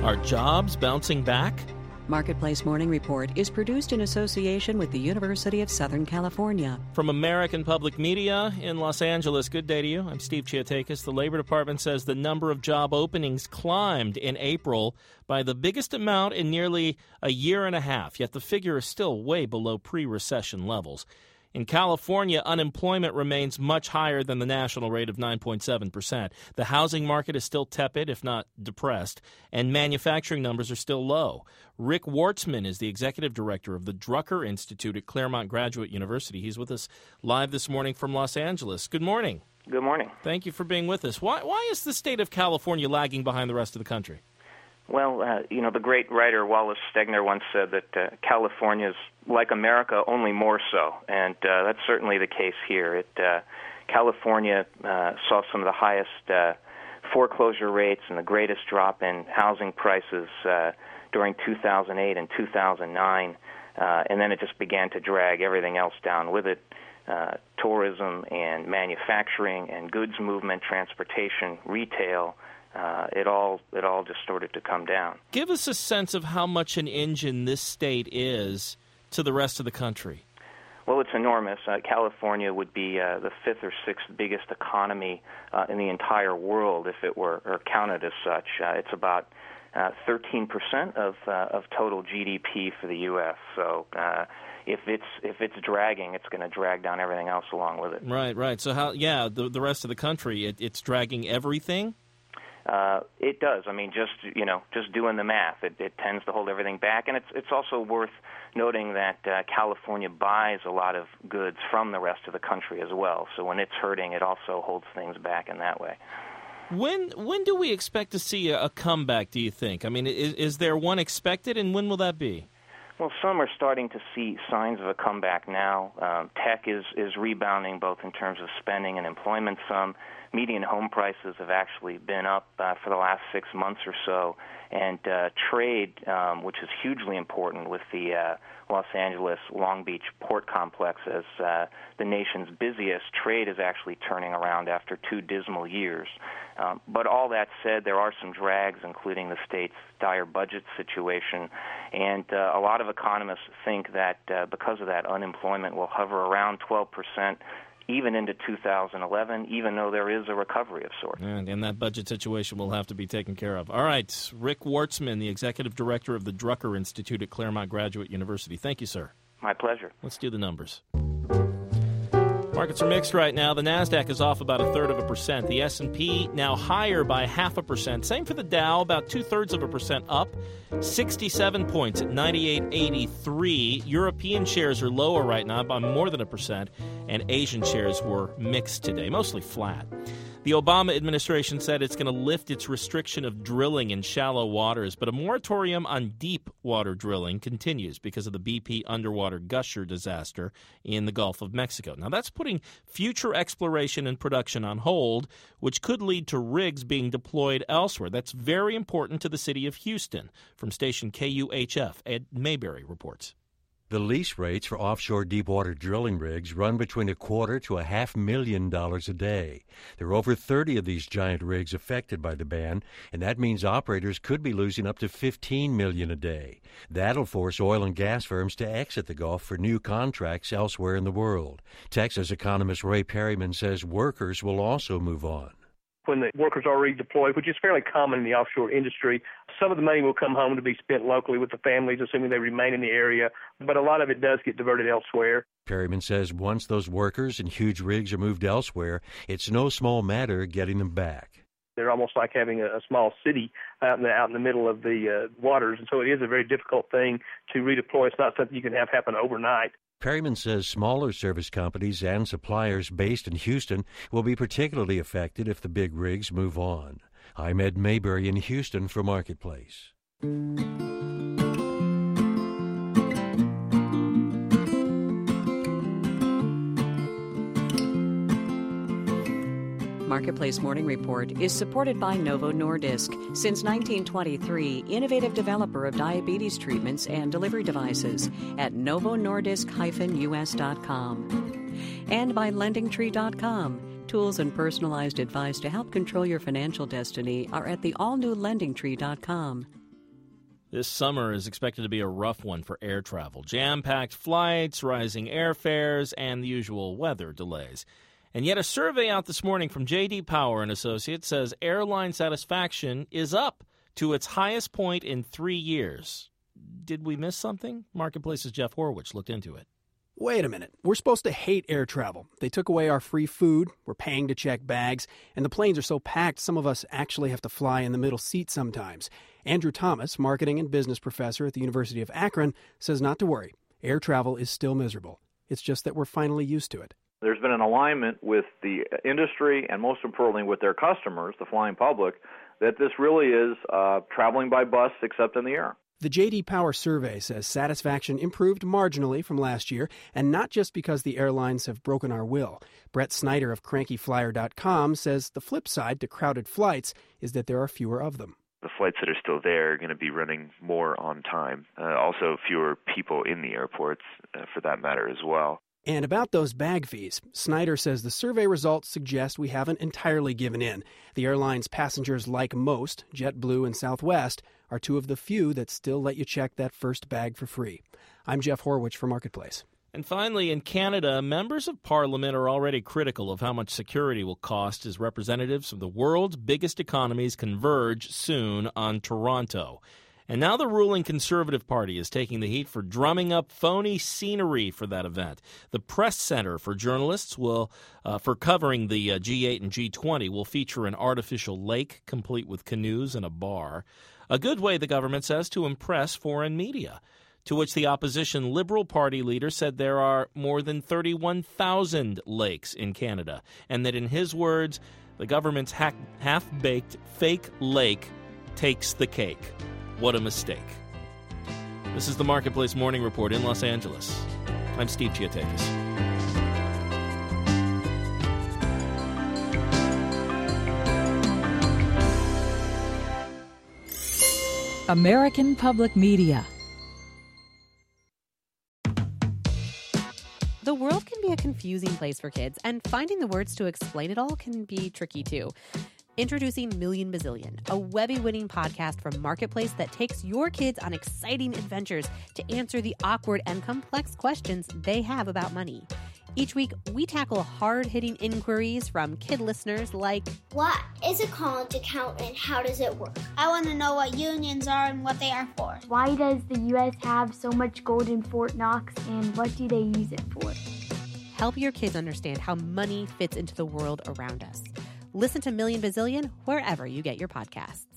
Are jobs bouncing back? Marketplace Morning Report is produced in association with the University of Southern California. From American Public Media in Los Angeles, good day to you. I'm Steve Chiatakis. The Labor Department says the number of job openings climbed in April by the biggest amount in nearly a year and a half, yet the figure is still way below pre-recession levels. In California, unemployment remains much higher than the national rate of 9.7%. The housing market is still tepid, if not depressed, and manufacturing numbers are still low. Rick Wartzman is the executive director of the Drucker Institute at Claremont Graduate University. He's with us live this morning from Los Angeles. Good morning. Good morning. Thank you for being with us. Why is the state of California lagging behind the rest of the country? Well, the great writer Wallace Stegner once said that California is like America, only more so, and that's certainly the case here. California saw some of the highest foreclosure rates and the greatest drop in housing prices during 2008 and 2009, and then it just began to drag everything else down with it. Tourism and manufacturing and goods movement, transportation, retail. It all just started to come down. Give us a sense of how much an engine this state is to the rest of the country. Well, it's enormous. California would be the fifth or sixth biggest economy in the entire world if it were counted as such. It's about 13% of total GDP for the U.S. So if it's dragging, it's going to drag down everything else along with it. Right. So the rest of the country, it's dragging everything? It does. I mean, just doing the math, it tends to hold everything back, and it's also worth noting that California buys a lot of goods from the rest of the country as well. So when it's hurting, it also holds things back in that way. When do we expect to see a comeback, do you think? I mean, is there one expected, and when will that be? Well, some are starting to see signs of a comeback now. Tech is rebounding both in terms of spending and employment. Some median home prices have actually been up for the last 6 months or so. And trade, which is hugely important with the Los Angeles Long Beach port complex as the nation's busiest, trade is actually turning around after 2 dismal years. But all that said, there are some drags, including the state's dire budget situation. And a lot of economists think that because of that, unemployment will hover around 12%. Even into 2011, even though there is a recovery of sorts. And that budget situation will have to be taken care of. All right, Rick Wartzman, the executive director of the Drucker Institute at Claremont Graduate University. Thank you, sir. My pleasure. Let's do the numbers. Markets are mixed right now. The NASDAQ is off about 0.33%. The S&P now higher by 0.5%. Same for the Dow, about 0.2% up. 67 points at 98.83. European shares are lower right now by more than 1%. And Asian shares were mixed today, mostly flat. The Obama administration said it's going to lift its restriction of drilling in shallow waters, but a moratorium on deep water drilling continues because of the BP underwater gusher disaster in the Gulf of Mexico. Now, that's putting future exploration and production on hold, which could lead to rigs being deployed elsewhere. That's very important to the city of Houston. From station KUHF, Ed Mayberry reports. The lease rates for offshore deepwater drilling rigs run between $250,000 to $500,000 a day. There are over 30 of these giant rigs affected by the ban, and that means operators could be losing up to $15 million a day. That'll force oil and gas firms to exit the Gulf for new contracts elsewhere in the world. Texas economist Ray Perryman says workers will also move on. When the workers are redeployed, which is fairly common in the offshore industry, some of the money will come home to be spent locally with the families, assuming they remain in the area, but a lot of it does get diverted elsewhere. Perryman says once those workers and huge rigs are moved elsewhere, it's no small matter getting them back. They're almost like having a small city out in the middle of the waters, and so it is a very difficult thing to redeploy. It's not something you can have happen overnight. Perryman says smaller service companies and suppliers based in Houston will be particularly affected if the big rigs move on. I'm Ed Mayberry in Houston for Marketplace. Marketplace Morning Report is supported by Novo Nordisk. Since 1923, innovative developer of diabetes treatments and delivery devices at novonordisk-us.com. And by LendingTree.com. Tools and personalized advice to help control your financial destiny are at the all-new LendingTree.com. This summer is expected to be a rough one for air travel. Jam-packed flights, rising airfares, and the usual weather delays. And yet a survey out this morning from J.D. Power & Associates says airline satisfaction is up to its highest point in 3 years. Did we miss something? Marketplace's Jeff Horwich looked into it. Wait a minute. We're supposed to hate air travel. They took away our free food, we're paying to check bags, and the planes are so packed some of us actually have to fly in the middle seat sometimes. Andrew Thomas, marketing and business professor at the University of Akron, says not to worry. Air travel is still miserable. It's just that we're finally used to it. There's been an alignment with the industry and most importantly with their customers, the flying public, that this really is traveling by bus except in the air. The J.D. Power survey says satisfaction improved marginally from last year, and not just because the airlines have broken our will. Brett Snyder of CrankyFlyer.com says the flip side to crowded flights is that there are fewer of them. The flights that are still there are going to be running more on time. Also, fewer people in the airports, for that matter, as well. And about those bag fees, Snyder says the survey results suggest we haven't entirely given in. The airlines passengers like most, JetBlue and Southwest, are two of the few that still let you check that first bag for free. I'm Jeff Horwich for Marketplace. And finally, in Canada, members of Parliament are already critical of how much security will cost as representatives of the world's biggest economies converge soon on Toronto. And now the ruling Conservative Party is taking the heat for drumming up phony scenery for that event. The Press Center for Journalists for covering the G8 and G20 will feature an artificial lake complete with canoes and a bar. A good way, the government says, to impress foreign media. To which the opposition Liberal Party leader said there are more than 31,000 lakes in Canada, and that in his words, the government's half-baked fake lake takes the cake. What a mistake. This is the Marketplace Morning Report in Los Angeles. I'm Steve Chiatakis. American Public Media. The world can be a confusing place for kids, and finding the words to explain it all can be tricky too. Introducing Million Bazillion, a Webby-winning podcast from Marketplace that takes your kids on exciting adventures to answer the awkward and complex questions they have about money. Each week, we tackle hard-hitting inquiries from kid listeners like, what is a college account and how does it work? I want to know what unions are and what they are for. Why does the U.S. have so much gold in Fort Knox and what do they use it for? Help your kids understand how money fits into the world around us. Listen to Million Bazillion wherever you get your podcasts.